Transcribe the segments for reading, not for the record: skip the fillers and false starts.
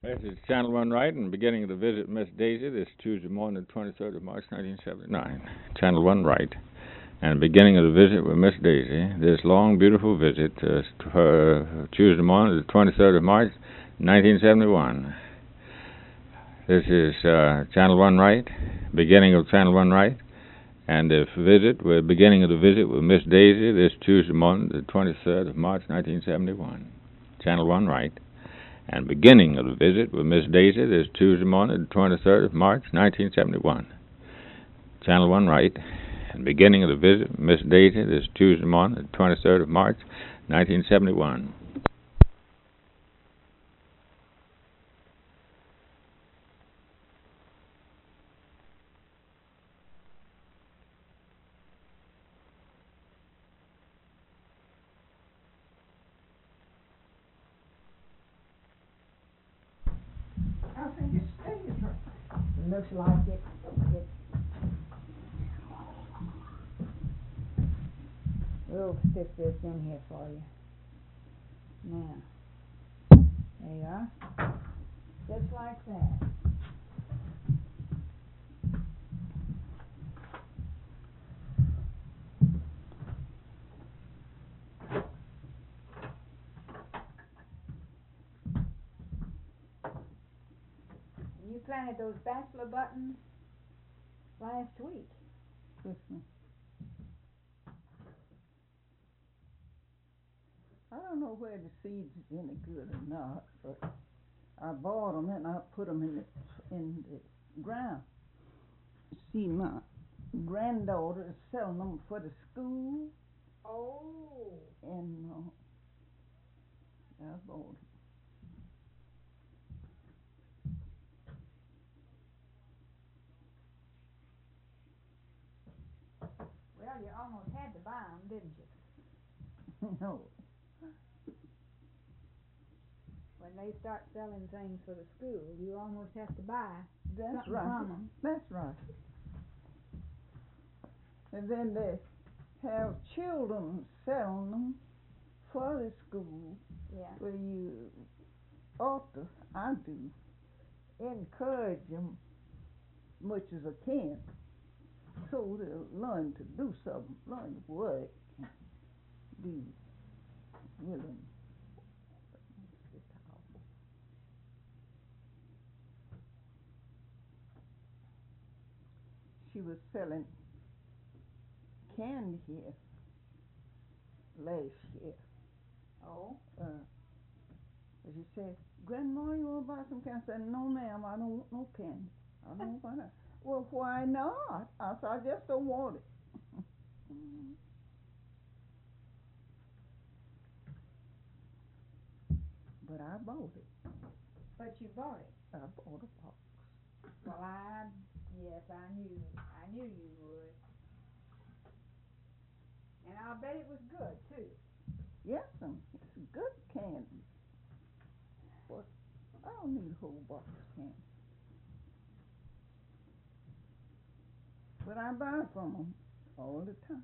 This is Channel 1 Right and beginning of the visit Miss Daisy this Tuesday morning, the 23rd of March, 1979. Channel 1 Right and beginning of the visit with Miss Daisy. This long, beautiful visit to her Tuesday morning, the 23rd of March, 1971. This is Channel 1 Right, beginning of Channel 1 Right, and the visit, we're beginning of the visit with Miss Daisy this Tuesday morning, the 23rd of March, 1971. Channel 1 Right. And beginning of the visit with Miss Daisy this Tuesday morning, the 23rd of March, 1971. Channel 1 Right. And beginning of the visit with Miss Daisy this Tuesday morning, the 23rd of March, 1971. I think it stays right. Looks like it. We'll stick this in here for you. Now, there you are. Just like that. You planted those bachelor buttons last week. I don't know where the seeds is any good or not, but I bought them and I put them in the ground. See, my granddaughter is selling them for the school, Oh. and I bought them. Well, you almost had to buy them, didn't you? No, When they start selling things for the school, you almost have to buy that's something right. from them. That's right. And then they have children selling them for the school. Yeah. Where you ought to, I do, encourage them much as I can, so they'll learn to do something, learn to work, be willing. She was selling candy here last year. Oh. She said, "Grandma, you want to buy some candy?" I said, "No, ma'am, I don't want no candy. I don't want that." "Well, why not?" I said, "I just don't want it." But I bought it. But you bought it. I bought a box. Well, yes, I knew you would. And I'll bet it was good, too. Yes, it's good candy. But I don't need a whole box of candy. But I buy from them all the time.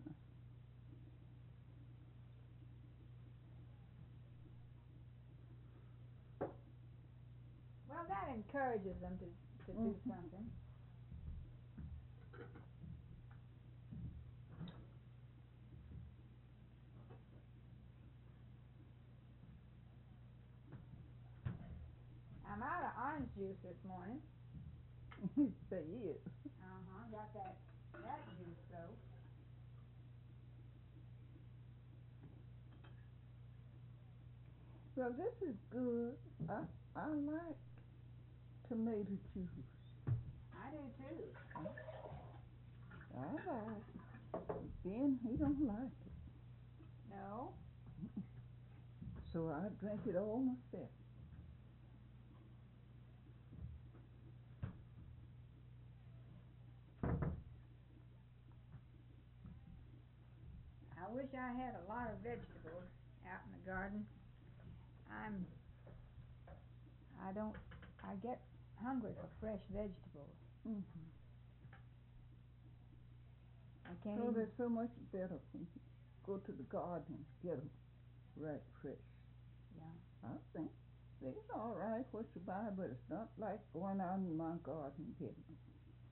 Well, that encourages them to do something. I'm out of orange juice this morning. Say yes. Got that juice though. Well, this is good. I like tomato juice. I do too. I like it. Ben, he don't like it. No. So I drink it all myself. I wish I had a lot of vegetables out in the garden. I get hungry for fresh vegetables. Mm-hmm. I can't So even. they're so much better when you go to the garden and get them right fresh. Yeah. I think. It's all right what you buy, but it's not like going out in my garden and getting them.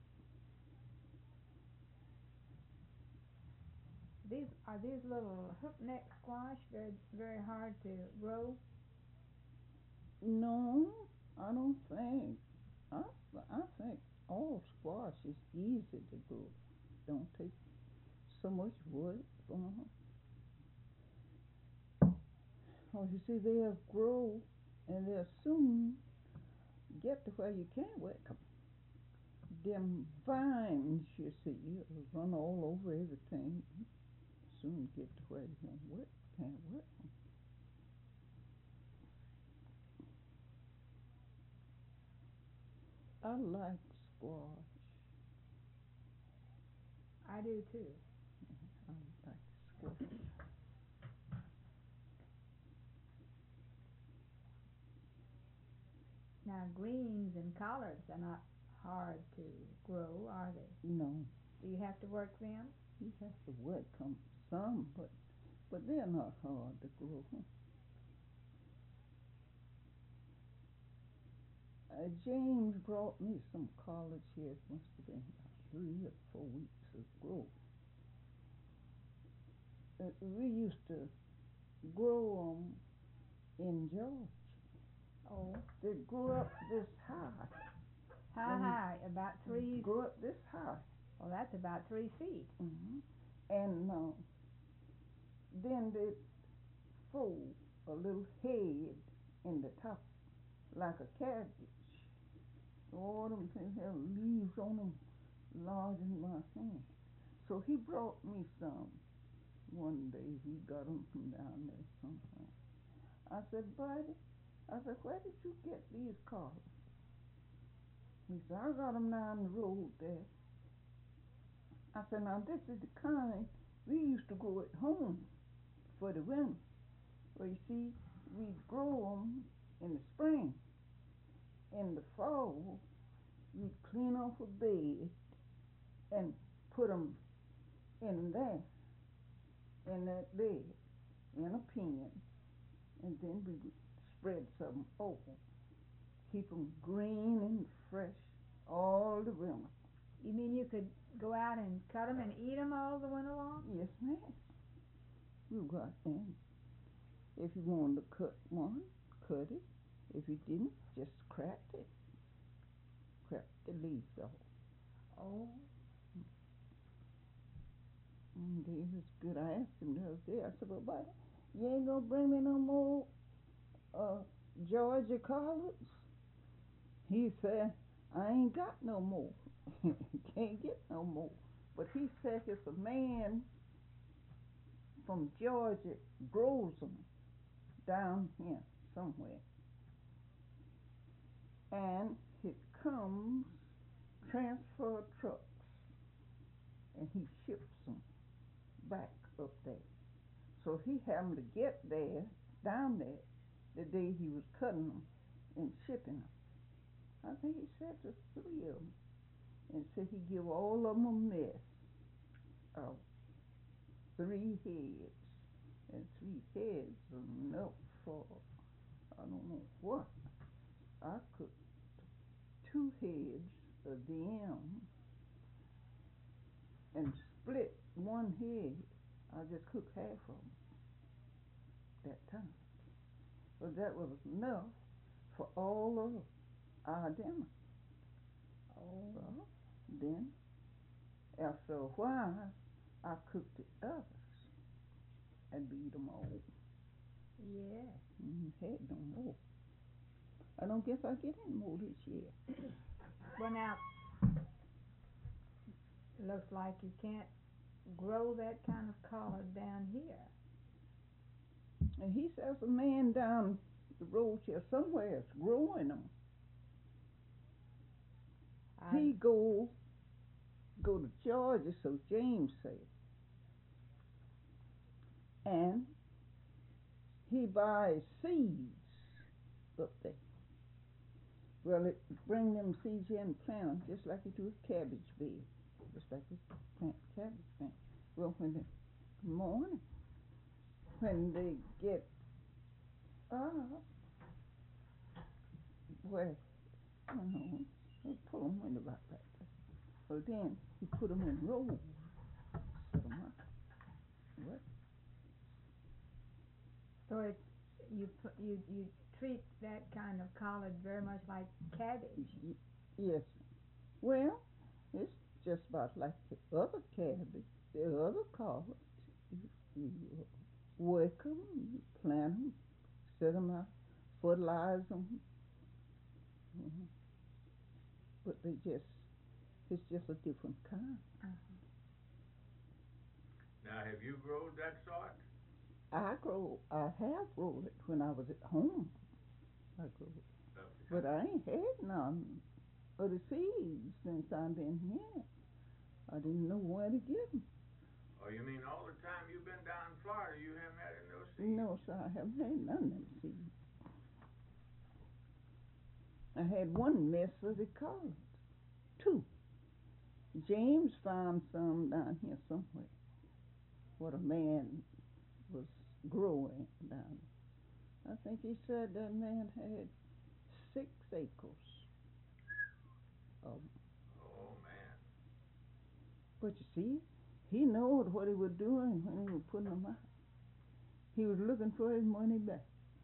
Are these little hook neck squash very hard to grow? No, I don't think. I think all squash is easy to grow. Don't take so much work. Oh, you see, they'll grow and they'll soon get to where you can't work them. Them vines, you see, run all over everything. Soon get to where you can't work them. I like squash. I do too. I like squash. Now greens and collards are not hard to grow, are they? No, Do you have to work them? you have to work them some, but they're not hard to grow. James brought me some collards here. It must have been about 3 or 4 weeks ago. We used to grow them in Georgia. Oh, They grew up this high. how high? About 3? Grew up this high. Well, that's about 3 feet. And then they fold a little head in the top, like a cabbage. All them things have leaves on them, large in my hand. So he brought me some one day. He got them from down there somewhere. I said, buddy, where did you get these collards? He said, I got them down the road there. I said, now this is the kind we used to grow at home for the winter. Well, you see, we'd grow them in the spring. In the fall, we'd clean off a bed and put them in there, in that bed, in a pen, and then we would spread some over. Keep them green and fresh all the winter. You mean you could go out and cut them and eat them all the winter long? Yes, ma'am. You got them. If you wanted to cut one, cut it. If you didn't, just crack it. Crack the leaves off. Oh. They was good. I asked him the other day. I said, well, buddy, you ain't gonna bring me no more Georgia collards? He said, I ain't got no more. Can't get no more. But he said if a man from Georgia grows them down here somewhere, and it comes transfer trucks, and he ships them back up there. So he happened to get there, down there, the day he was cutting them and shipping them. I think he said there's 3 of them, and said he give all of them a mess of 3 heads, and 3 heads are enough for I don't know what. I cooked 2 heads of them and split 1 head. I just cooked half of them that time. But that was enough for all of our dinner. Oh. Well, then, after a while, I cooked the others and beat them all. Yeah. Had no more. I don't guess I get any more this year. Well, now, looks like you can't grow that kind of collard down here. And he says a man down the road here somewhere is growing them. He go to Georgia, so James said, and he buys seeds up there. Well, it bring them seeds here and plant them just like you do with cabbage bed, just like you plant cabbage bed. Well, when the morning, when they get up, where, they pull them in about that. So then he put them in rows, set them up. What? So it's, you treat that kind of collard very much like cabbage. Yes. Well, it's just about like the other cabbage, the other collards. You work them, you plant them, set them out, fertilize them. But it's just a different kind. Now, have you grown that sort? I have grown it when I was at home. I grew it. But I ain't had none of the seeds since I've been here. I didn't know where to get them. Oh, you mean all the time you've been down in Florida, you haven't had any of those seeds? No, sir, I haven't had none of them seeds. I had one mess of the collards. 2. James found some down here somewhere. What a man was growing down there. I think he said that man had 6 acres of them. Oh, man. But you see, he knowed what he was doing when he was putting them out. He was looking for his money back.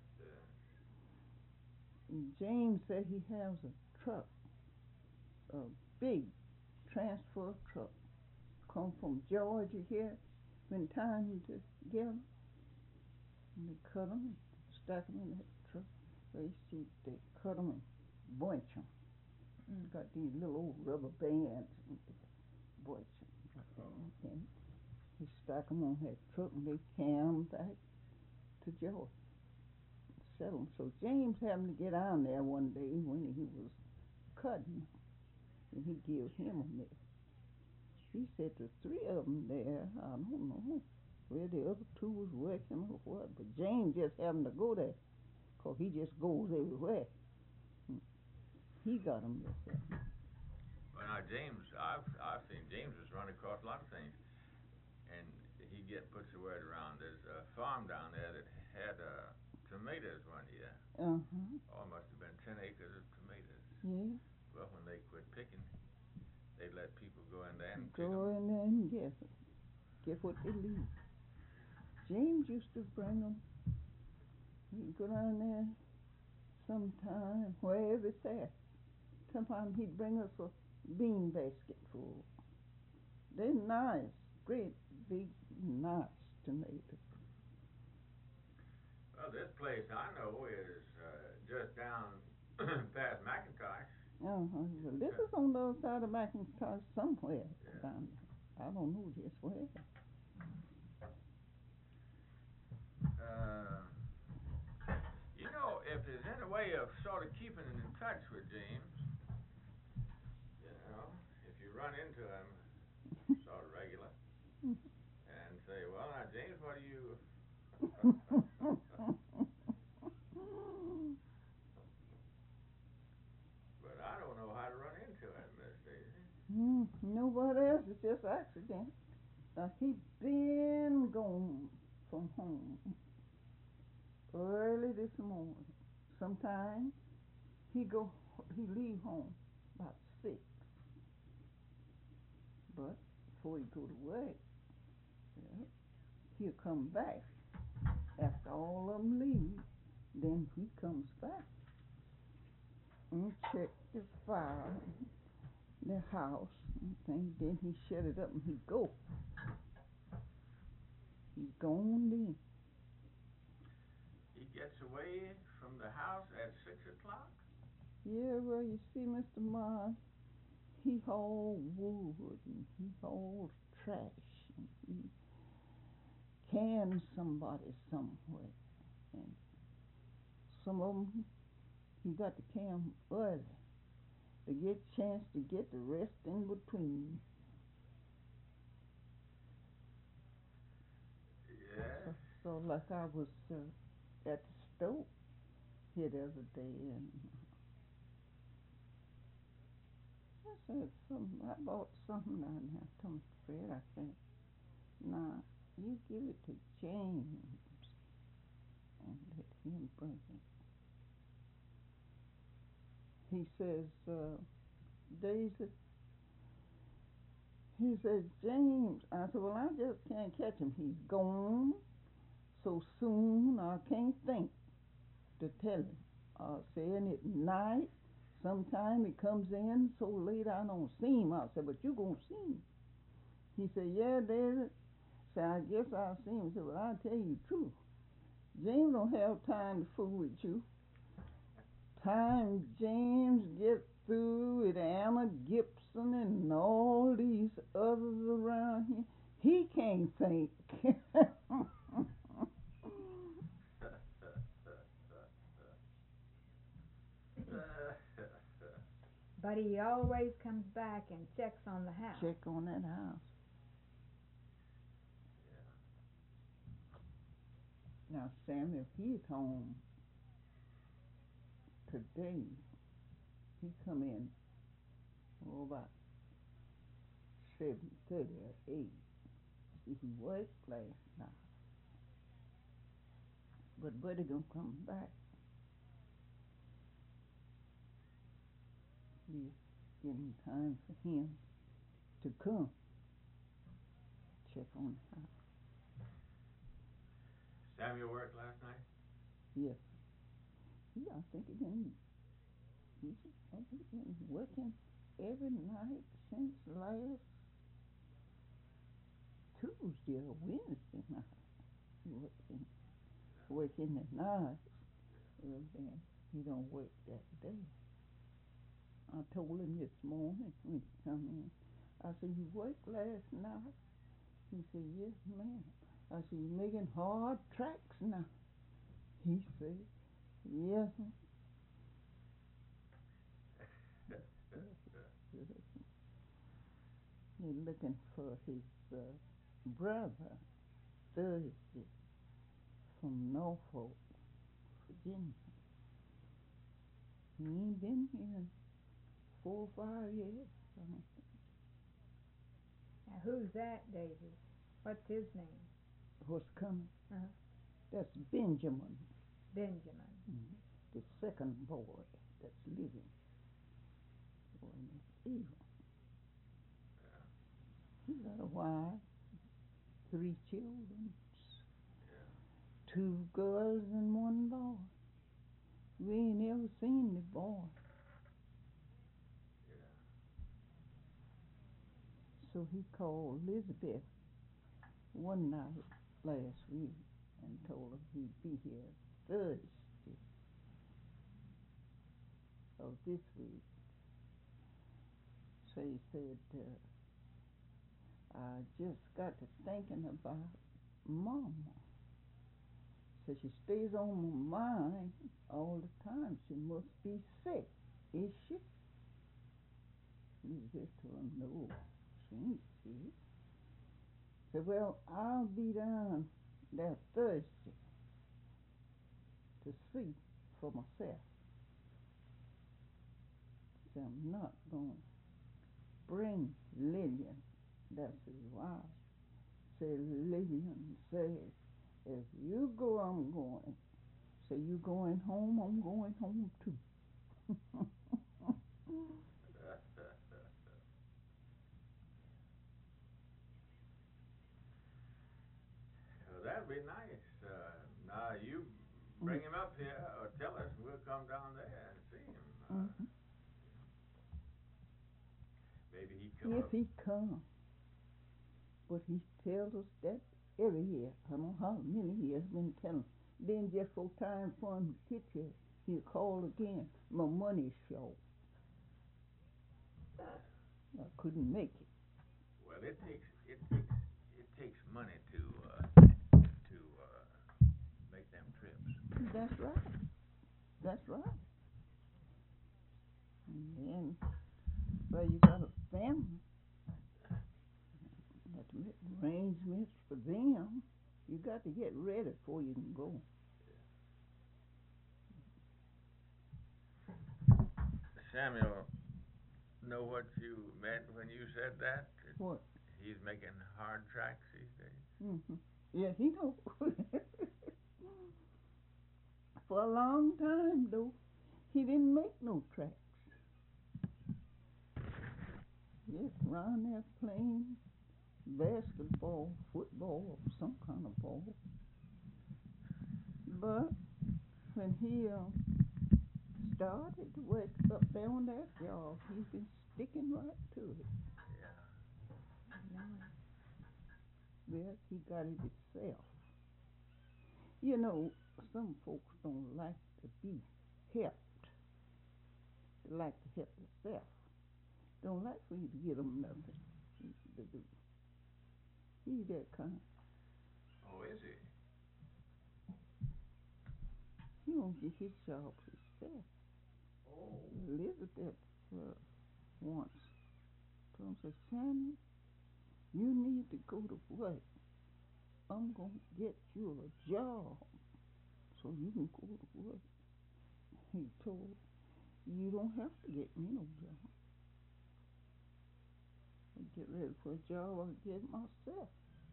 And James said he has a truck, a big transfer truck, come from Georgia here, when time to get them. And they cut them, stack them in that truck. They see they cut them and bunch them. Got these little old rubber bands and they bunch them. And they stack them on that truck and they carry them back to Georgia. Sell them. So James happened to get on there one day when he was cutting them, and he gave him a mess. He said the 3 of them there, I don't know where the other 2 was working or what, but James just happened to go there, 'cause he just goes everywhere. He got them messed up. Well, now, James, I've seen James was run across a lot of things, and he puts the word around. There's a farm down there that had tomatoes one year. Oh, it must have been 10 acres of tomatoes. Yeah. Well, when they quit picking, they let people go in there and go in there and get what they leave. James used to bring them. He'd go down there sometime, wherever it's at. Sometimes he'd bring us a bean basket full. They're nice, great, big, nice tomatoes. Well, this place I know is just down past McIntosh. Well, this is on the other side of McIntosh somewhere down there. I don't know just where. You know, if there's any way of sort of keeping in touch with James, you know, if you run into him sort of regular and say, well, now, James, what do you... But I don't know how to run into him, Miss Daisy. Nobody else. It's just accident. He been gone from home early this morning. Sometimes he leave home about 6. But before he go to work, he'll come back. After all of them leave, then he comes back and check the fire, the house, and things. Then he shut it up and he go. He's gone then. He gets away from the house at 6 o'clock? Yeah, well, you see, Mr. Mars, he haul wood and he hauls trash and he cans somebody somewhere. And some of them, he got to can 'em early to get a chance to get the rest in between. Yeah. So like I was at the store here the other day, and I said I bought something down there. I told Fred, I said, nah, you give it to James and let him bring it. he says, Daisy, he says, James. I said, well, I just can't catch him. He's gone so soon I can't think to tell him. Saying at night, sometime he comes in so late I don't see him. I said, but you gonna see him. He said, yeah, David. So I guess I'll see him. I said, well, I'll tell you the truth. James don't have time to fool with you. Time James gets through with Anna Gibson and all these others around here, he can't think. But he always comes back and checks on the house. Check on that house. Now, Samuel, he's home today. He come in about 7:30 or 8. See, he worked last night. But Buddy gonna come back. He's getting time for him to come check on the house. Samuel worked last night? Yes. I think he's been working every night since last Tuesday or Wednesday night. Working at night. Well, then he don't work that day. I told him this morning when he come in. I said, you worked last night? He said, yes, ma'am. I said, you making hard tracks now? He said, yes, ma'am. He's looking for his brother Thursday from Norfolk, Virginia. He ain't been here in 4 or 5 years. Now, who's that, Daisy? What's his name? What's coming? Uh-huh. That's Benjamin. Benjamin. Mm-hmm. The second boy that's living. Boy, that's evil. He got a wife, 3 children, 2 girls and 1 boy. We ain't ever seen the boy. So he called Elizabeth one night last week and told her he'd be here Thursday of this week. So he said, I just got to thinking about Mama. So she stays on my mind all the time. She must be sick, is she? Elizabeth told him, no, she ain't sick. Said, well, I'll be down there Thursday to see for myself. Said, I'm not going to bring Lillian. That's his wife. Said, Lillian says, if you go, I'm going. Say, you going home, I'm going home too. Well, that'd be nice. Now you bring him up here or tell us, we'll come down there and see him. Maybe he'd come If up. he come. But he tells us that every year. I don't know how many years been telling. Then just for time for him to get here, he'll call again. My money's short. I couldn't make it. Well, it takes money to make them trips. That's right. That's right. And then, well, you got a family. You have to make arrangements for them. You got to get ready before you can go. Samuel, know what you meant when you said that? What? He's making hard tracks these days. Mm-hmm. Yeah, he knows. For a long time, though, he didn't make no tracks. around there playing basketball, football, or some kind of ball. But when he started to work up there on that job, he's been sticking right to it. Yeah. Well, he got it himself. You know, some folks don't like to be helped. They like to help themselves. Don't like for you to give them nothing to do. He's that kind. Oh, is he? He don't get his job himself. Oh. Elizabeth once told him, said, Sammy, you need to go to work. I'm going to get you a job so you can go to work. He told her, you don't have to get me no job. I'll get ready for a job I'll get myself.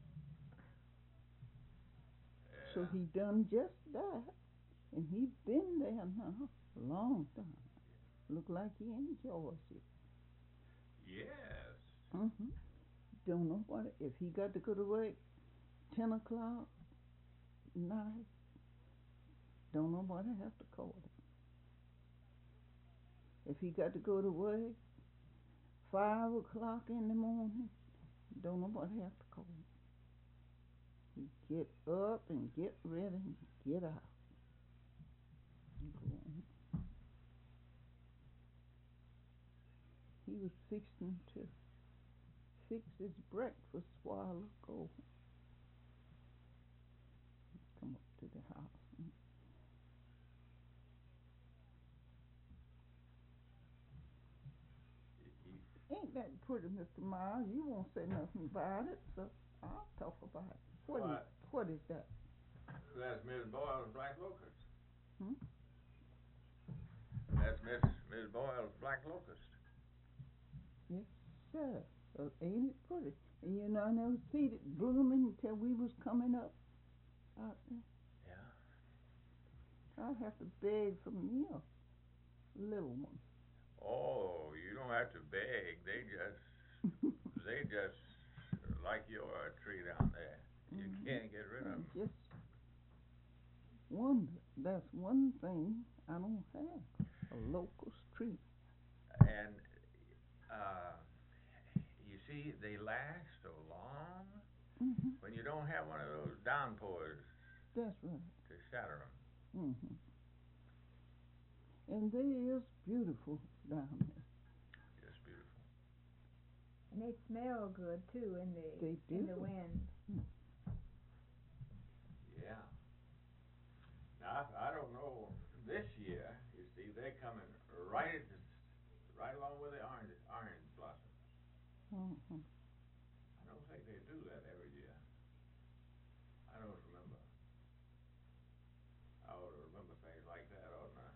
Yeah. So he done just that. And he been there now a long time. Look like he enjoys it. Yes. Mm-hmm. Don't know what, if he got to go to work 10 o'clock night, don't nobody have to call him. If he got to go to work 5 o'clock in the morning, don't nobody have to call him. He get up and get ready and get out. And go on. He was fixing to fix his breakfast a while ago. Come up to the house. Ain't that pretty, Mr. Miles? You won't say nothing about it, so I'll talk about it. What is that? That's Miss Boyle's black locust. Hmm? That's Miss Boyle's black locust. Yes, sir. Ain't it pretty? And you know, I never seen it blooming until we was coming up out there. Yeah. I'll have to beg from me a little one. Oh, you don't have to beg. They just like your tree down there. You can't get rid of them. Just wonder. That's one thing I don't have. A locust tree. And you see, they last so long Mm-hmm. when you don't have one of those downpours. That's right. To shatter them. Mm-hmm. And they is beautiful down there. Just beautiful. And they smell good too in the wind. Yeah. Now I don't know. This year, you see, they're coming right along with the orange blossoms. Mm-hmm. I don't think they do that every year. I don't remember. I ought to remember things like that, oughtn't I?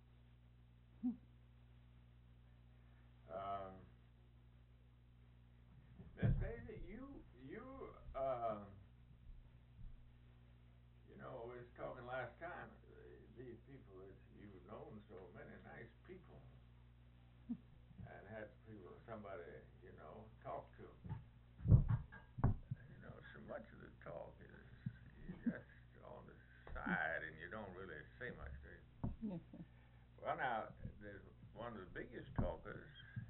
Miss Daisy, you know, we was talking last time. These people that you've known, so many nice people, and had somebody, you know, talk to. You know, so much of the talk is you just on the side, and you don't really say much, do you? Yes, Well, now there's one of the biggest talkers.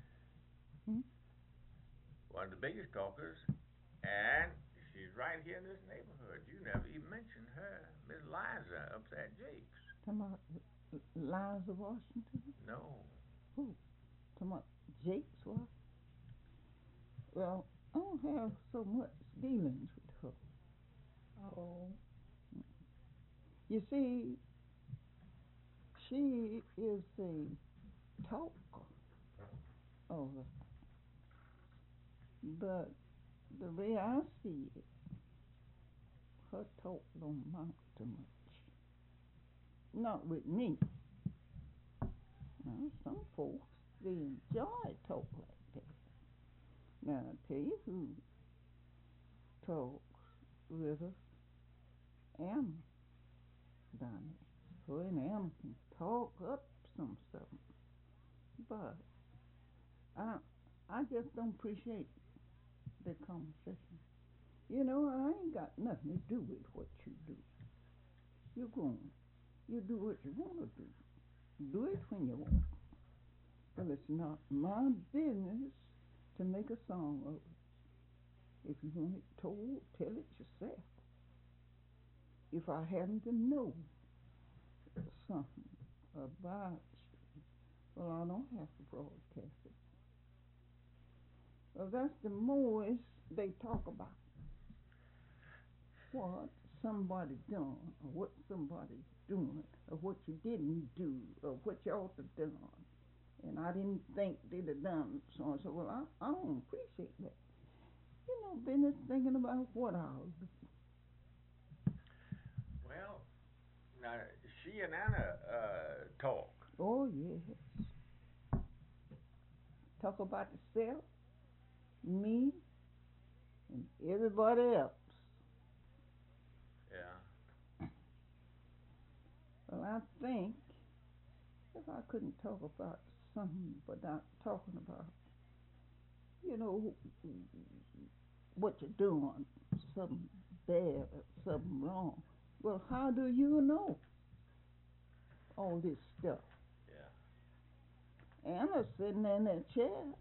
One of the biggest talkers, and she's right here in this neighborhood. You never even mentioned her, Miss Liza up there at Jake's. Talking about Liza Washington? No. Who? Talking about Jake's wife? Well, I don't have so much dealings with her. Oh. You see, she is a talker. Oh, but the way I see it, her talk don't amount to much. Not with me. Now, some folks, they enjoy talk like that. Now, I tell you who talks with us, Anna down there. Her and Anna can talk up some something. But I I just don't appreciate the conversation. You know, I ain't got nothing to do with what you do. You're grown. You do what you want to do. Do it when you want. Well, it's not my business to make a song of it. If you want it told, tell it yourself. If I happen to know something about you, well, I don't have to broadcast it. Well, that's the most they talk about. What somebody done, or what somebody's doing, or what you didn't do, or what you ought to done. And I didn't think they'd have done so and so. Well, I don't appreciate that. You know, business thinking about what I'll do. Well, now, she and Anna talk. Oh, yes. Talk about yourself, me, and everybody else. Yeah. Well, I think if I couldn't talk about something but not talking about, you know, what you're doing, something bad or something wrong, well, how do you know all this stuff? Yeah. Anna's sitting in that chair.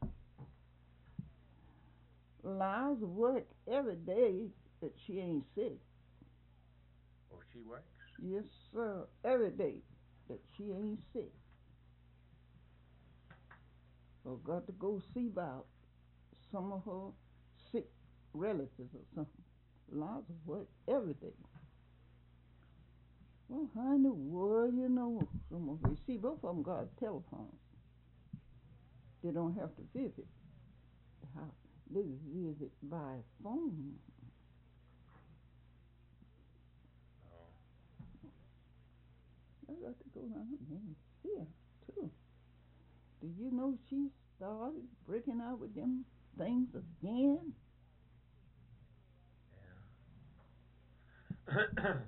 Lies work every day that she ain't sick. Oh, she works? Yes, sir. Every day that she ain't sick. Or got to go see about some of her sick relatives or something. Lies work every day. Well, how in the world you know some of them? See, both of them got telephones. They don't have to visit the house. They visit by phone. Oh. I got to go down there and see her, too. Do you know she started breaking out with them things again? Yeah.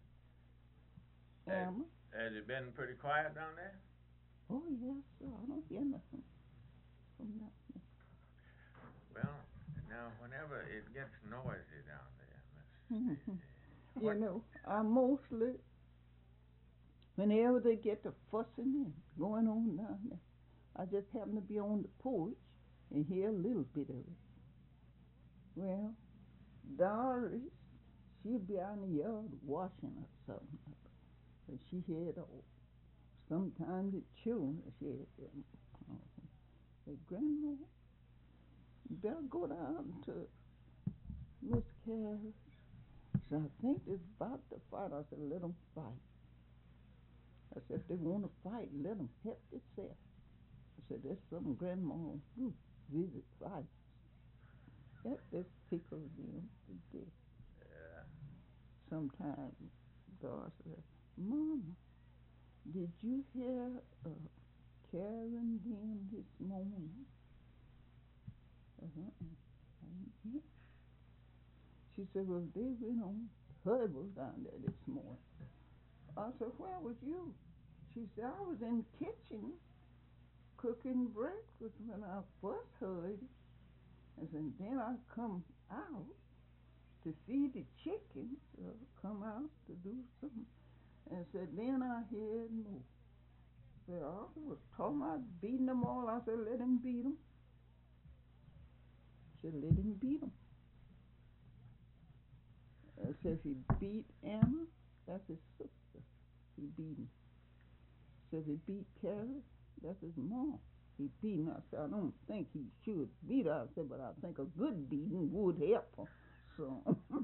Emma? Has it been pretty quiet down there? Oh, yes, sir. I don't hear nothing from nothing. Well, now, whenever it gets noisy down there, You know, I mostly, whenever they get to fussing and going on down there, I just happen to be on the porch and hear a little bit of it. Well, Doris, she'll be out in the yard washing or something. And she hear it all. Sometimes the children hear it. Say, Grandma, you better go down to Miss Carrie. So I think they're about to fight. I said, let them fight. I said, if they want to fight, let them help themselves. I said, that's something Grandma do, visit fights. That just tickles them to death. Yeah. Sometimes God said, Mama, did you hear Karen them this morning? I didn't hear. She said, well, they went on Hubble down there this morning. I said, where was you? She said, I was in the kitchen cooking breakfast when I first heard it. I said, then I come out to feed the chickens, come out to do something. And said, then I heard more. Said, I was talking about beating them all. I said, let him beat them. She said, let him beat them. I said, if he beat Emma, that's his sister. He beat him. So if he beat Carrie, that's his mom. He beat him. I said, I don't think he should beat her. I said, but I think a good beating would help her. So.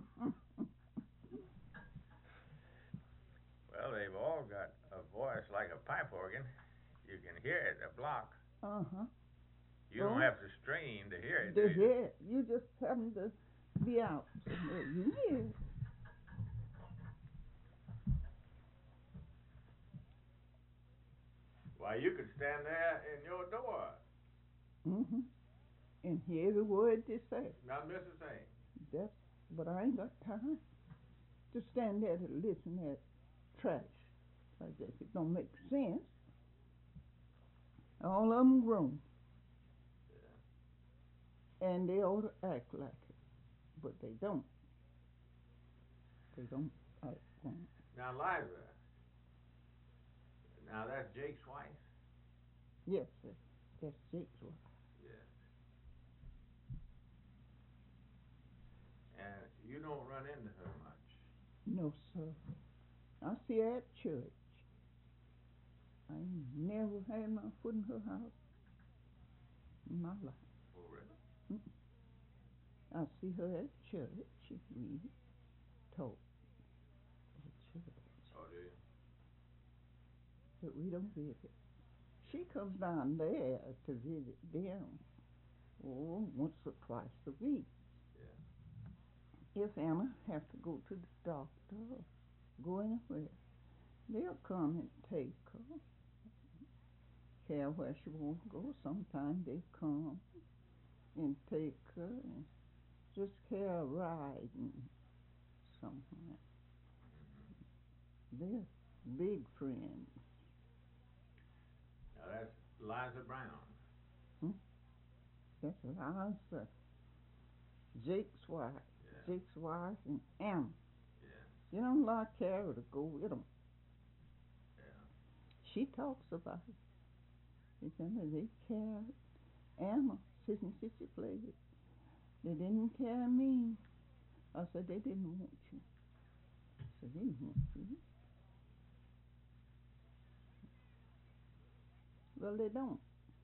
Well, they've all got a voice like a pipe organ. You can hear it a block. Uh-huh. You don't have to strain to hear it. To hear it. You just happen to be out. So you hear it. Why, you could stand there in your door. Mm-hmm. And hear every word they say. Not miss a thing. That's, but I ain't got time to stand there to listen to that trash like that. It don't make sense. All of them grown. And they ought to act like it, but they don't. They don't act like it. Now, Liza, now that's Jake's wife? Yes, sir. That's Jake's wife. Yes. And you don't run into her much? No, sir. I see her at church. I ain't never had my foot in her house in my life. Oh, really? I see her at church. We talk at church. Oh, do you? But we don't visit. She comes down there to visit them, once or twice a week. Yeah. If Anna have to go to the doctor or go anywhere, they'll come and take her. Care where she won't go. Sometimes they come and take her and just care riding somewhere. They're big friends. Now that's Liza Brown. That's Liza, Jake's wife. Yeah. Jake's wife and Anna. Yeah. You don't like Carol to go with them. Yeah. She talks about it. She said that they carried Anna, Sissy played. They didn't carry me. I said they didn't want you. I said they didn't want you. Well, they don't.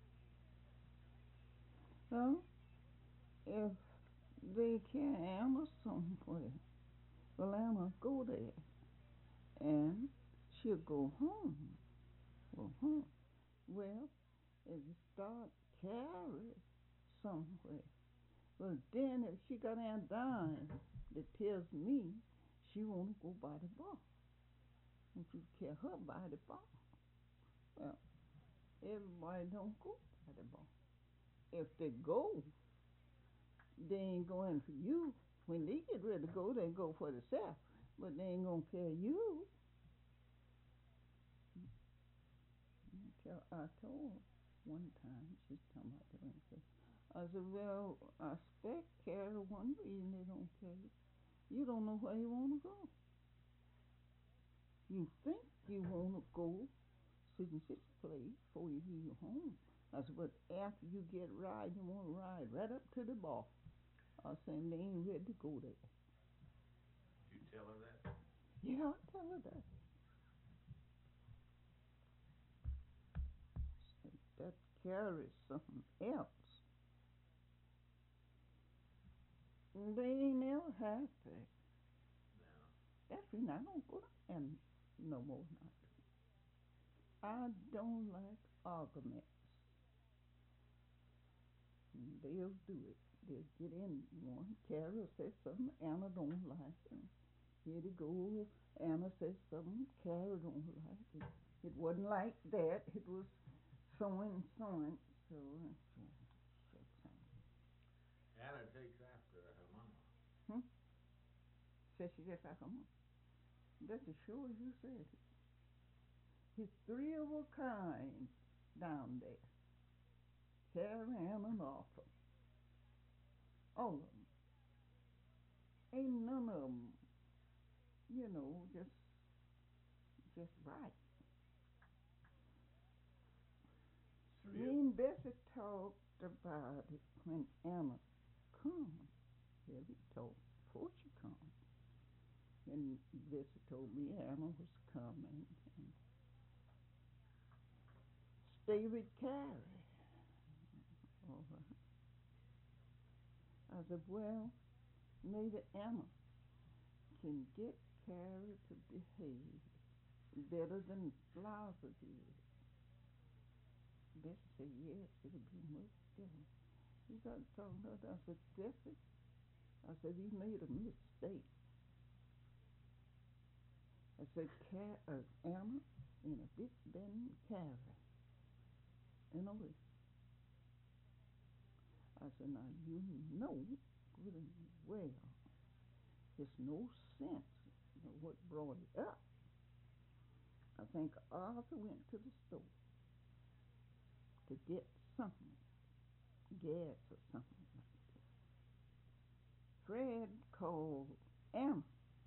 Well, if they carry Anna somewhere, well, Anna go there and she'll go home. Go home. Well, if you start carry somewhere, well, then if she got a dime that tells me she want to go by the bar, want you to carry her by the bar. Well, everybody don't go by the bar. If they go, they ain't going for you. When they get ready to go, they go for themselves, but they ain't gonna carry you. I told her one time, she's talking about the ring. I said, well, I expect carry one reason they don't carry. You don't know where you want to go. You think you want to go sit in this place before you leave home. I said, but after you get ride, you want to ride right up to the bar. I said, they ain't ready to go there. Did you tell her that? Yeah, I tell her that. Said, that carries something else. They ain't never happy. No. That's the reason I don't go and no more not. I don't like arguments. They'll do it. They'll get in one. Carol says something Anna don't like it. Here they go. Anna says something Carol don't like it. It wasn't like that. It was so and so and so. Anna takes after her mama. Says she just like her mom. That's as sure as you said it. He's three of a kind down there. Carol, Anna, and Arthur. All of them. Ain't none of them, just right. Me and Bessie talked about it when Anna come. Yeah, we talked before she come. And Bessie told me Anna was coming and stay with Carrie. All right. I said, well, maybe Anna can get Carrie to behave better than Liza did. Bessie said, yes, it'll be much different. We got to talk about that. I said, Bessie, I said, we made a mistake. I said, Anna in a bit Ben Carrie. In a way. I said, now you know good and well there's no sense in what brought it up. I think Arthur went to the store to get something, gas or something like Fred called Anna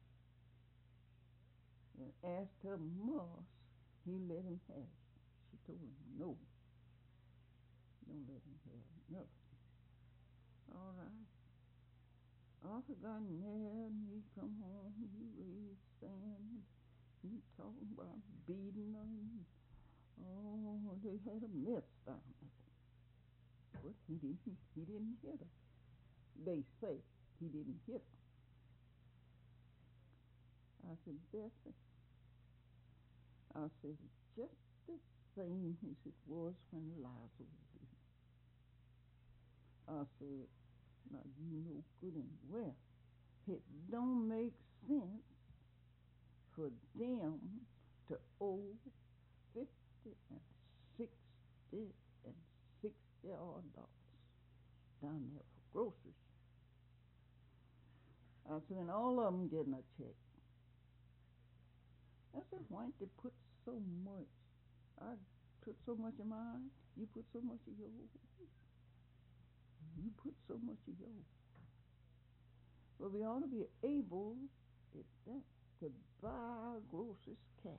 and asked her Moss he let him have it. She told him no, don't let him have nothing. All right. Arthur got mad and he come home, he raised sand, he talking about beating her. Oh, they had a mess down there. But he didn't hit her. They say he didn't hit her. I said, Bessie, I said, just the same as it was when Liza was here. I said, now you know good and well, it don't make sense for them to owe 50 and 60 and $60 down there for groceries. I said, and all of them getting a check. I said, why don't they put so much? I put so much of mine, you put so much of yours. You put so much of yours. Well, we ought to be able, if that, to buy our groceries cash.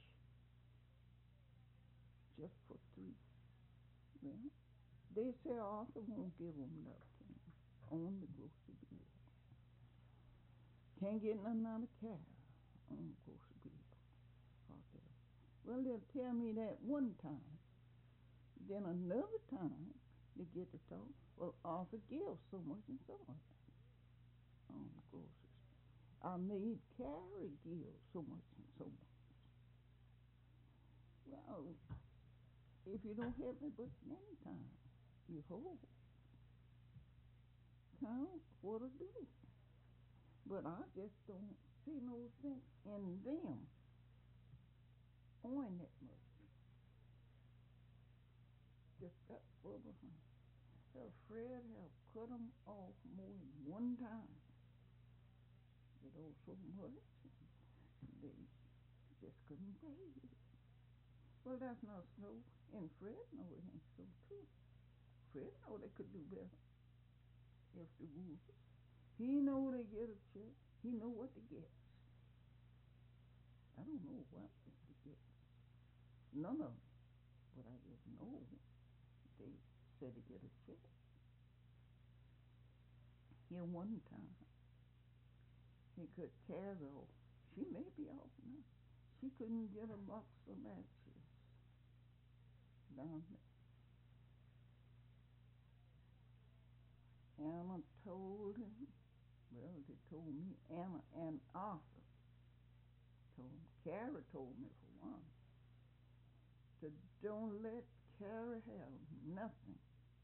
Just for 3. Well, they say Arthur won't give them nothing on the grocery bill. Can't get nothing out of Carol on the grocery bill. Well, they'll tell me that one time. Then another time, they get to talk. Well, Arthur gives so much and so much on the groceries. I made Carrie give so much and so much. Well, if you don't help me but one time, you hold. Count what to do. But I just don't see no sense in them owing that much. Just that far behind. So Fred have cut them off more than one time. They owe so much, and they just couldn't pay it. Well, that's not so. And Fred know it ain't so too. Fred know they could do better if they would. He know they get a check. He know what they get. I don't know what they get. None of them. But I just know they said to get a check. Here one time, he could carry off. She may be off now. She couldn't get a box of matches down there. Anna told him, well, they told me, Anna and Arthur told him. Carrie told me for one, to don't let Carrie have nothing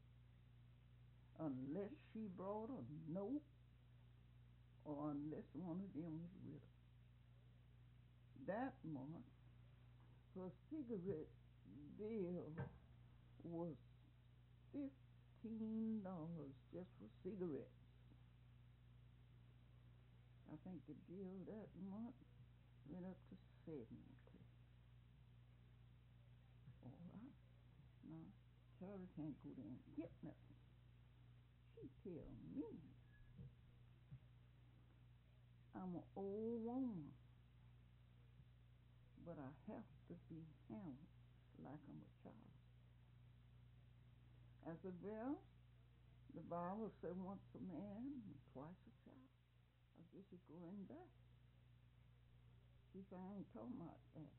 unless she brought a note or unless one of them was with her. That month, her cigarette bill was $15 just for cigarettes. I think the bill that month went up to 70. All right. Now, Carrie can't go there and get nothing. She tell me I'm an old woman, but I have to be handled like I'm a child. I said, well, the Bible said once a man and twice a child. I guess you're going back. She said, I ain't talking about that.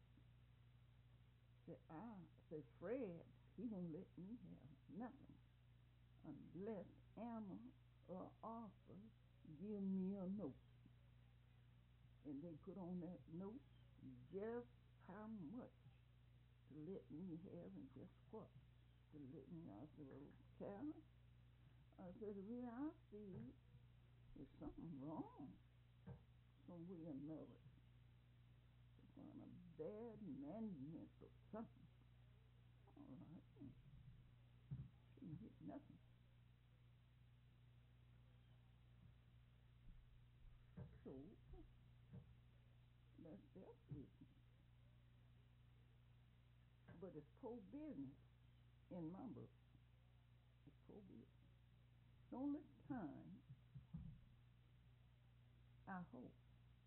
Said Fred, he won't let me have nothing unless Anna or Arthur give me a note. And they put on that note just how much to let me have and just what to let me. I said, well, Carol, I said, the way I see it, there's something wrong some way or another. Some kind of bad management or something. All right. She didn't get nothing. So, that's their business. But it's poor business in my book. It's poor business. The only time I hope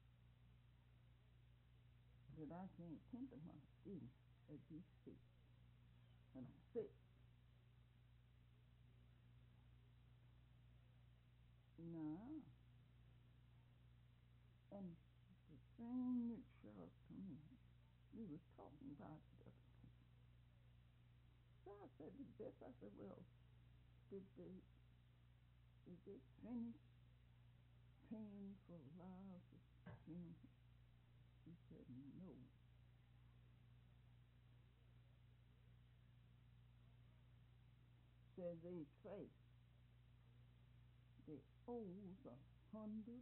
that I can't tender my skin as you speak. And I'm sick. No. And the thing that shocked me, we were talking about it the other day. So I said to Beth, I said, well, did they finish paying for Lars' funeral? She said, no. Said they traced the owes $150.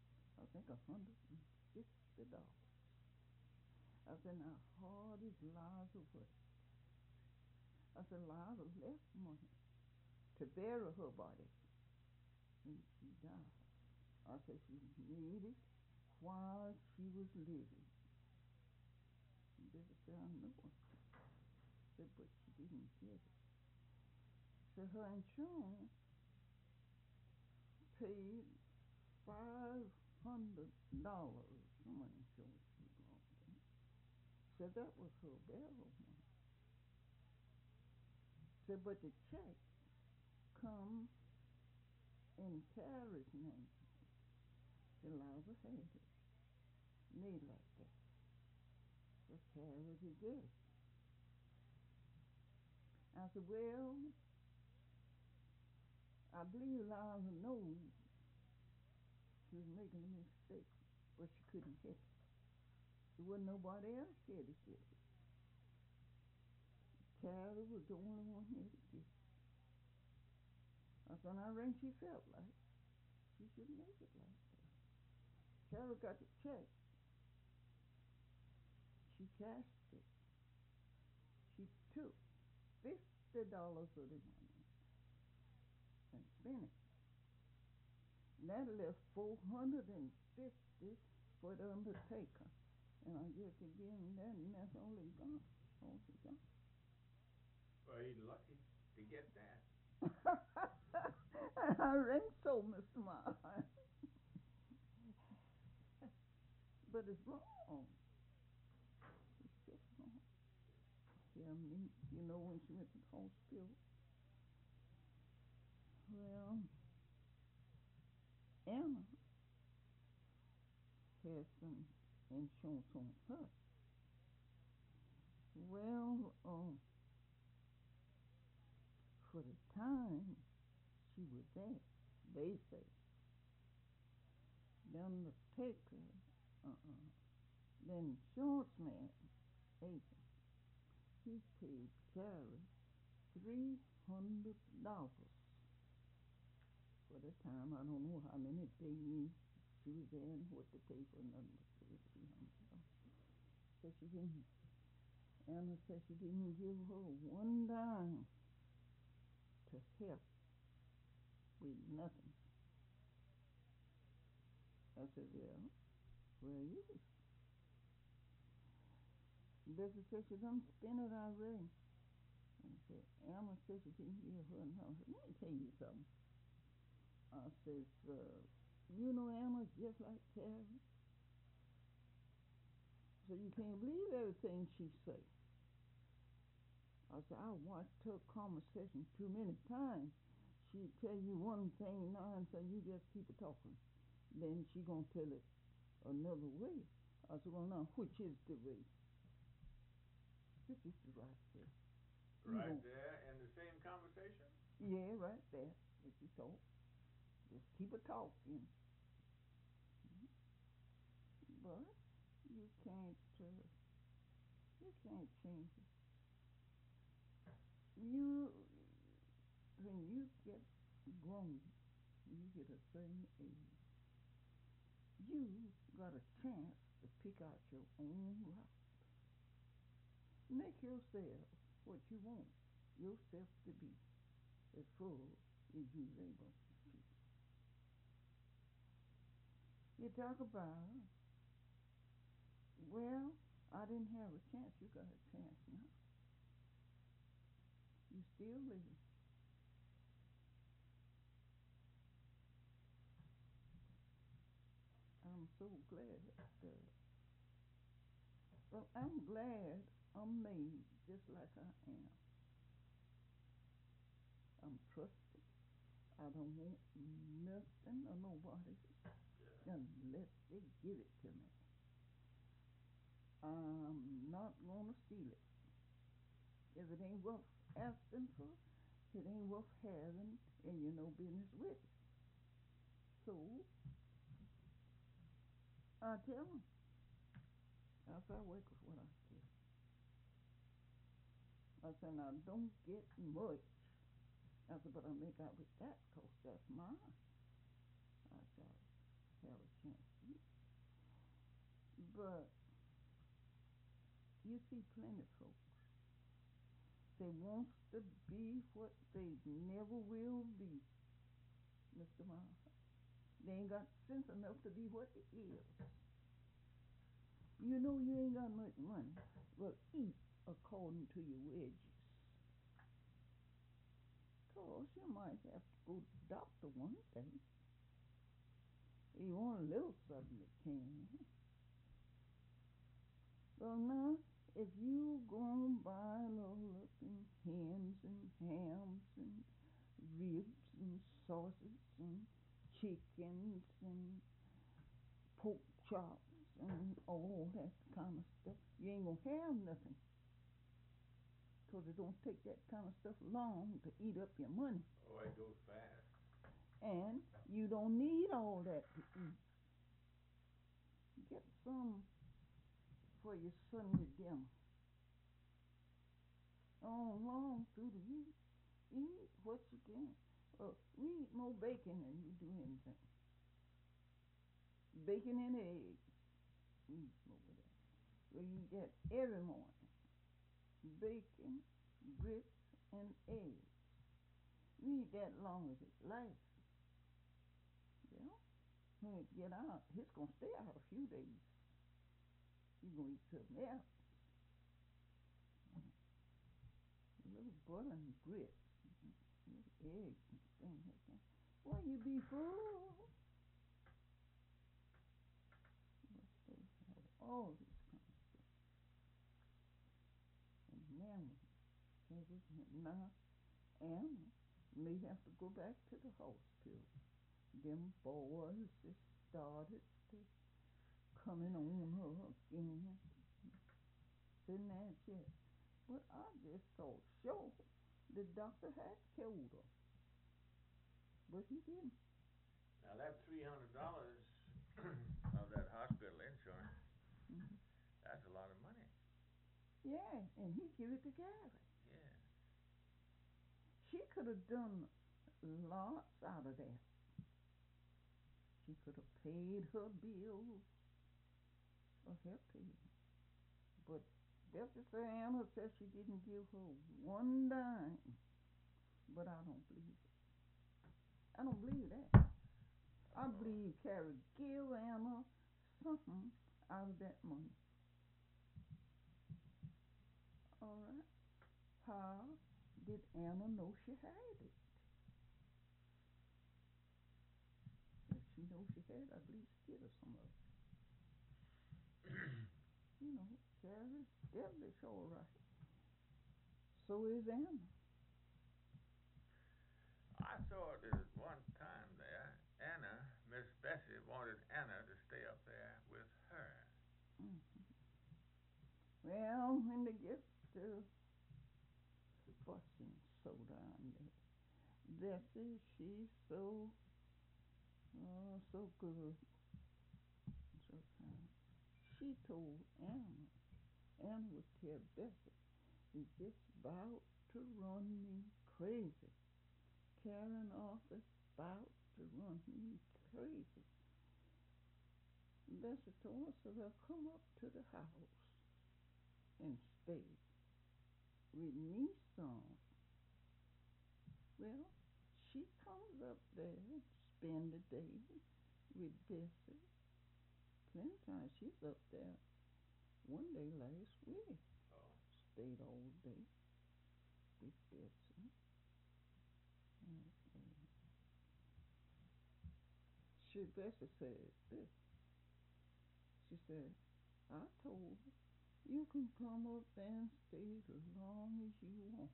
I said, now hard is Liza work. I said, Liza left money to bury her body when she died. I said, she made it while she was living. Baby said, I know it. Said, but she didn't get it. So her insurance paid $500. Someone insurance she belonged to. So that was her burial money. So but the check come in Carrie's name. Eliza had it. Made like that. So Carrie did get it. I said, well, I believe Eliza knows she was making a mistake, but she couldn't hit it. There wasn't nobody else here to hit it. Carrie was the only one here to get it. I said, I reckon she felt like she should make it like that. Carrie got the check. She cashed it. She took $50 of the money and spent it. And that left $450 for the undertaker. And I just to give him that, and that's only gone. All she got. Well, he's lucky to get that. I reckon so, Mr. Miles. But it's wrong. It's just wrong. Yeah, I mean, you know, when she went to the hospital, well, Anna had some insurance on her. Well, for the time she was there, they say, the undertaker, the insurance man, agent, he paid Carrie $300 for the time. I don't know how many days she was there and what to pay for another $300. So she didn't. Anna said she didn't give her one dime to help with nothing. I said, well, where is it? Bessie said she done spent it already. And I said, Anna said she didn't give her nothing. Let me tell you something. I says, you know Anna's just like Carrie. So you can't believe everything she say. I said, I watched her conversation too many times. She'd tell you one thing now and say, you just keep it talking. Then she gonna tell it another way. I said, well now, which is the way? This is right there. Right there in the same conversation? Yeah, right there. If you talk, just keep it talking. But you can't change it. When you get grown, when you get a certain age, you got a chance to pick out your own route. Make yourself what you want yourself to be, as full as you're able to. You talk about, well, I didn't have a chance. You got a chance now. You still living. I'm so glad that, well, I'm glad I'm made just like I am. I'm trusted. I don't want nothing or nobody unless they give it to me. I'm not gonna steal it. If it ain't worth asking for, it ain't worth having, and you know business with it. So I tell them, I say I work with what I get. I said, now don't get much. I said, but I make out with that 'cause that's mine. I got to have a chance to eat. But you see plenty of folks. They want to be what they never will be, Mr. Miles. They ain't got sense enough to be what they is. You know you ain't got much money. Well, eat according to your wages. 'Cause you might have to go to the doctor one day. You want a little something, you can. Well, now, if you go and buy little looking hens and hams and ribs and sausages and chickens and pork chops and all that kind of stuff, you ain't gonna have nothing. 'Cause it don't take that kind of stuff long to eat up your money. Oh, it goes fast. And you don't need all that to eat. Get some for your Sunday dinner. Long through the week, eat what you can. We eat more bacon than we do anything. Bacon and eggs. We eat more of that. We eat that every morning. Bacon, grits, and eggs. We eat that long as it lasts. Well, when it get out, it's gonna stay out a few days. You're gonna eat something else. A little butter and grits, little eggs and things like that. Why you be full? But they have all this kind of stuff. And now Anna may have to go back to the hospital. Them boys just started to coming on her again. Didn't that yet? But I just thought, sure, the doctor had killed her. But he didn't. Now that $300 of that hospital insurance, that's a lot of money. Yeah, and he give it to Gary. Yeah. She could have done lots out of that. She could have paid her bills or helped him. But Sister Anna says she didn't give her one dime. But I don't believe it. I don't believe that. I believe Carrie give Anna something out of that money. All right. How did Anna know she had it? If she knows she had it, I believe she give her some of it. You know, Carrie's devilish all right. So is Anna. I saw it at one time there. Miss Bessie wanted Anna to stay up there with her. Mm-hmm. Well, when they get to fussing so down there, Bessie, she's so good, so kind. She told Anna would tell Bessie, is just about to run me crazy. Carrying off is about to run me crazy. Bessie told us, so they'll come up to the house and stay with me some. Well, she comes up there and spend the day with Bessie. Plenty of times she's up there. One day last week, stayed all day with Bessie. Bessie said this, she said, I told her, you can come up there and stay as long as you want.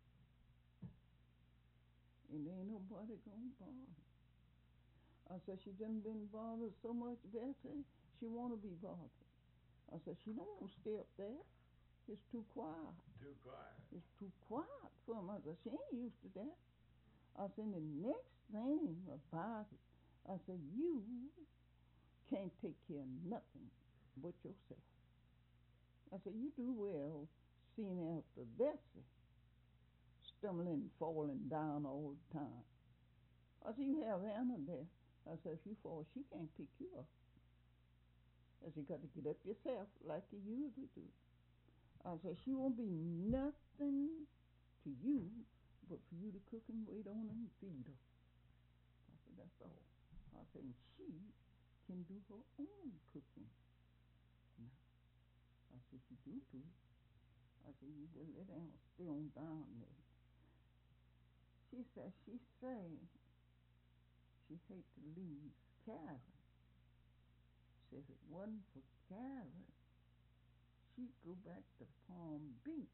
And ain't nobody gonna bother. I said, she done been bothered so much, Bessie, she wanna be bothered. I said, she don't want to stay up there. It's too quiet. Too quiet. It's too quiet for him. I said, she ain't used to that. I said, the next thing about it, I said, you can't take care of nothing but yourself. I said, you do well seeing after Bessie stumbling and falling down all the time. I said, you have Anna there. I said, if you fall, she can't pick you up. I said, you got to get up yourself like you usually do. I said, she won't be nothing to you but for you to cook and wait on her and feed her. I said, that's all. I said, and she can do her own cooking. Now, I said, if you do it, I said, you just let Anna stay on down there. She said she hate to leave Karen. Said if it wasn't for Karen, she'd go back to Palm Beach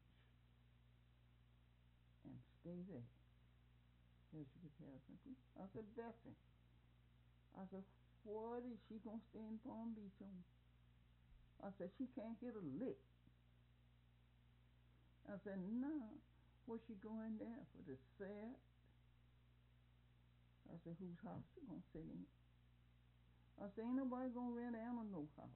and stay there. There she could have something. I said, Bessie, I said, what is she gonna stay in Palm Beach on? I said, she can't hit a lick. I said, nah, what's she going there for, the set? I said, whose house she gonna sit in? I said, ain't nobody gonna rent Anna no house.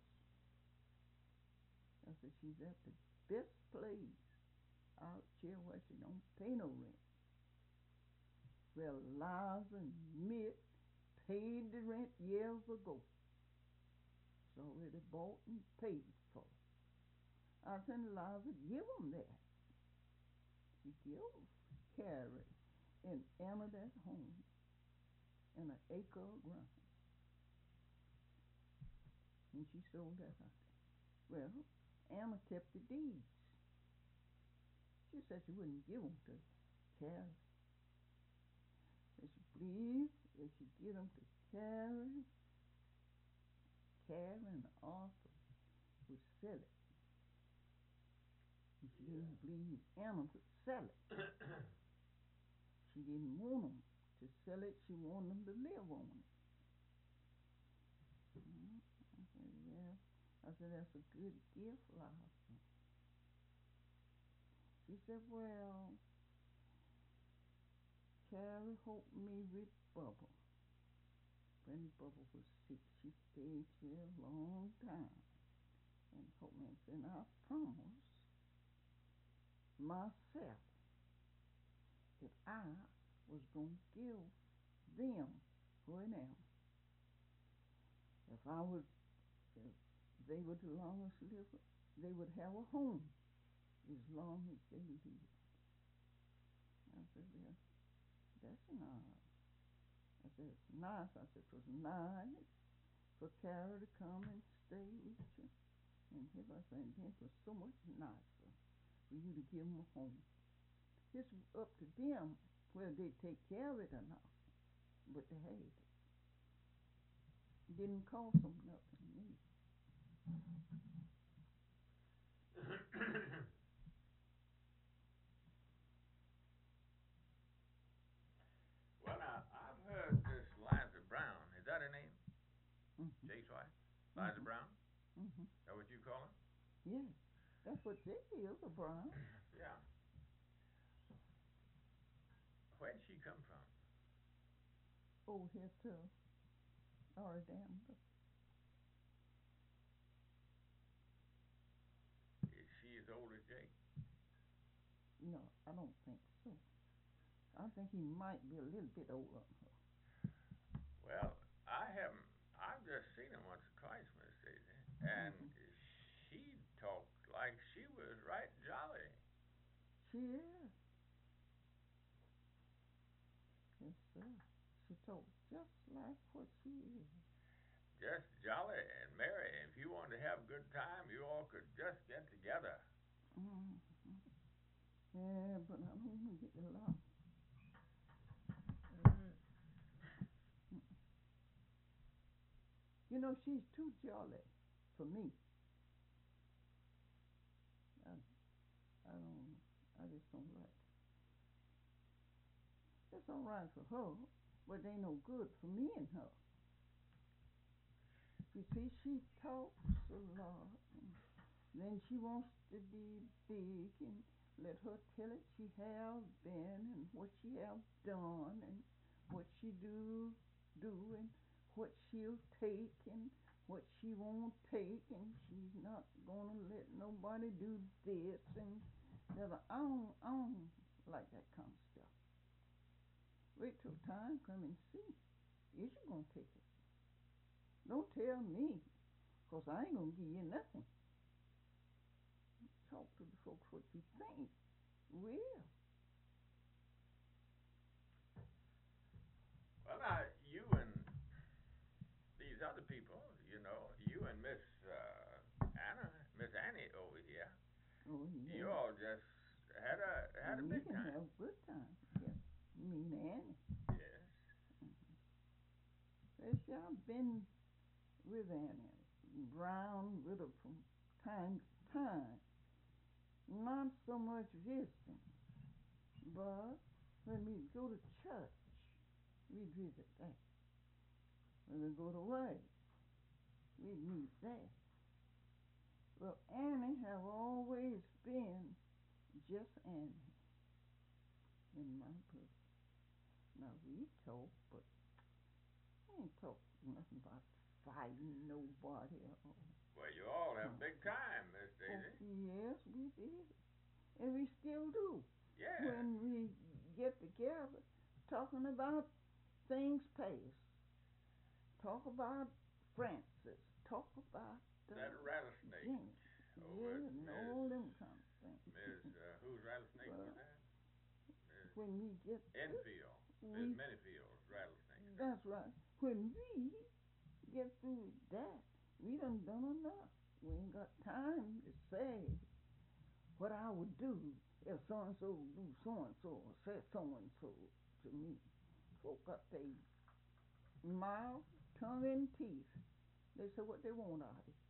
I said, she's at the best place out here where she don't pay no rent. Well, Liza and Mitt paid the rent years ago. It's already bought and paid for. I said, Liza, give them that. She give Carrie and Emma that home and an acre of ground. And she sold that out. Well, Emma kept the deeds. She said she wouldn't give them to Carrie. Said she please, if she give them to Carrie, Carrie and Arthur would sell it. And she didn't believe Emma would sell it. She didn't want them to sell it. She wanted them to live on it. I said, yeah. I said, that's a good gift, Liza. She said, well, Carrie helped me with Bubba. When Bubba was sick, she stayed here a long time and helped me. And I promised myself that I was going to give them her and Emma. If they were the longest living, they would have a home as long as they lived. I said, well, that's nice. I said, it's nice. I said, it was nice for Carrie to come and stay with you. And I said, it was so much nicer for you to give them a home. It's up to them whether they take care of it or not. But they had it. It didn't cost them nothing. Well, now, I've heard this Liza Brown. Is that her name? Mm-hmm. Jake's wife? Liza Mm-hmm. Brown? Mm-hmm. Is that what you call her? Yeah, that's what Jake is, a Brown. Yeah. Where'd she come from? Over here to Alabama. Is she as old as Jake? No, I don't think so. I think he might be a little bit older than her. Well, I've just seen him once or twice, Miss Daisy, and she talked like she was right jolly. She is. Yes, sir. She talks just like what she is. Just jolly and merry. If you wanted to have a good time, you all could just get together. Mm-hmm. Yeah, but I don't want to get along. You know, she's too jolly for me. I just don't like it. It's all right for her, but they no good for me and her. You see, she talks a lot, and then she wants to be big, and let her tell it she have been, and what she have done, and what she do, and what she'll take, and what she won't take, and she's not gonna let nobody do this, and that. I don't like that kind of stuff. Wait till time come and see. Is you gonna take it? Don't tell me, 'cause I ain't gonna give you nothing. Talk to the folks what you think. Well. Well, now, you and these other people, you and Miss Annie over here, Oh, yeah. you all just had a big We can time. have a good time. Yes. Me and Annie. Yes. Yes, I've been with Annie, round with her from time to time. Not so much visiting, but when we go to church, we visit that. When we go to work, we meet there. Well, Annie have always been just Annie in my book. Now we talk, but we ain't talk nothing about fighting nobody. Well, you all have a big time, Miss Daisy. Oh, yes, we did, and we still do. Yeah. When we get together, talking about things past, talk about Francis, talk about that rattlesnake. James, over yeah, at and all them kind of things. Miss, whose rattlesnake was that? Miss When we get Enfield. Miss Minifield's rattlesnake. That's right. When we get through with that, we done enough. We ain't got time to say what I would do if so and so do so and so or said so and so to me. Folk got their mouth, tongue, and teeth. They say what they want out of it.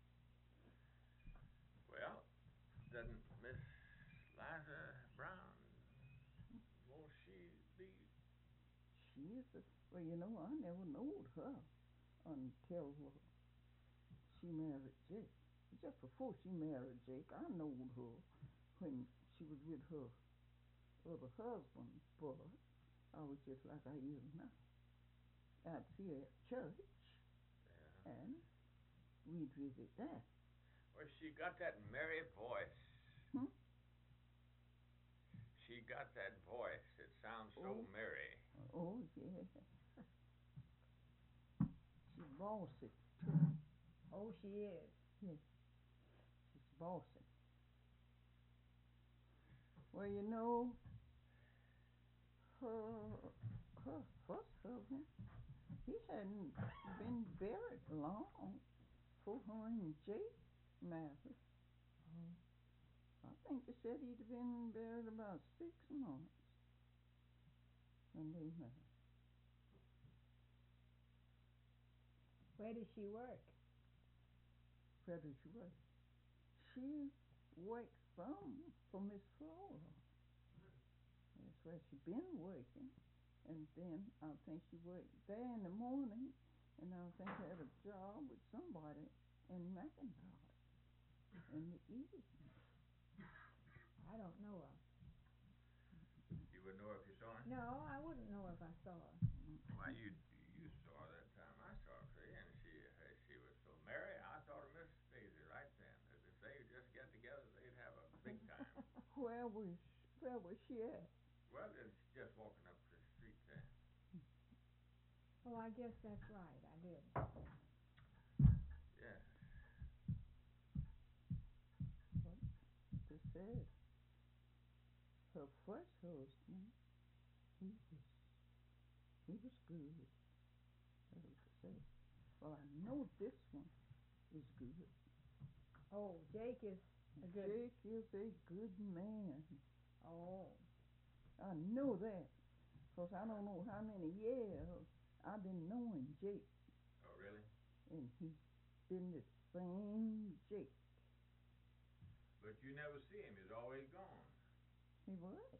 Well, doesn't Miss Liza Brown, won't she be? She is well, I never knowed her until she married Jake. Just before she married Jake, I knowed her when she was with her other husband, but I was just like I is now. I'd see her at church, and we'd visit that. Well, she got that merry voice. Hmm? She got that voice. It sounds so merry. Oh, yeah. She's bossy, too. Oh, she is. Yeah. She's bossy. Well, her first husband, he hadn't been buried long before her and Jake married. I think they said he'd been buried about 6 months when they married. Where does she work? Where did she work? She works for Miss Flora. That's where she been working. And then I think she worked there in the morning, and I think had a job with somebody in McIntosh in the evening. I don't know her. You wouldn't know if you saw her? No, I wouldn't know if I saw her. Why, you saw her that time I saw her, see, and she was so merry, I thought of Miss Daisy right then. As if they would just get together, they'd have a big time. Where was she at? Well, it's just walking up the street there. Oh, I guess that's right. I did. Yes. What they said. Her first husband, he was good. That's what they said. Well, I know this one is good. Oh, Jake is a good... Jake is a good man. Oh. I know that, because I don't know how many years I've been knowing Jake. Oh, really? And he's been the same Jake. But you never see him. He's always gone. He work.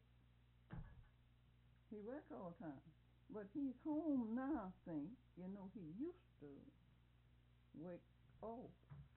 He work all the time. But he's home now, I think. You know, he used to work. Oh,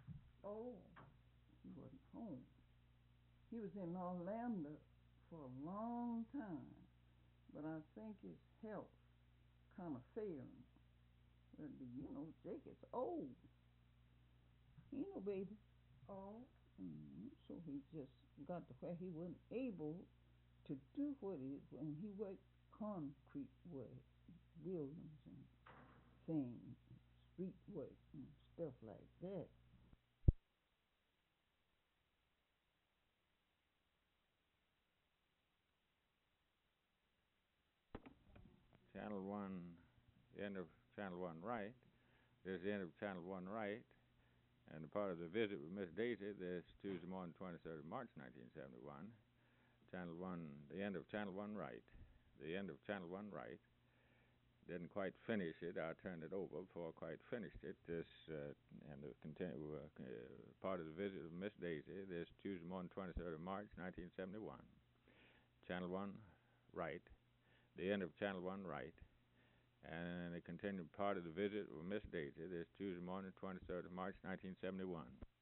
he wasn't home. He was in Orlando for a long time. But I think his health kind of failing. But, you know, Jake is old. He ain't no baby. Oh, So he just got to where he wasn't able to do what he, when he worked concrete work, buildings and things, street work and stuff like that. Channel 1, the end of Channel 1 right. There's the end of Channel 1 right. And a part of the visit with Miss Daisy this Tuesday morning, 23rd of March, 1971. Channel 1, the end of Channel 1 right. The end of Channel 1 right. Didn't quite finish it. I turned it over before I quite finished it. This and the part of the visit of Miss Daisy this Tuesday morning, 23rd of March, 1971. Channel 1 right. The end of Channel 1 right. And the continued part of the visit with Miss Daisy this Tuesday morning, 23rd of March, 1971.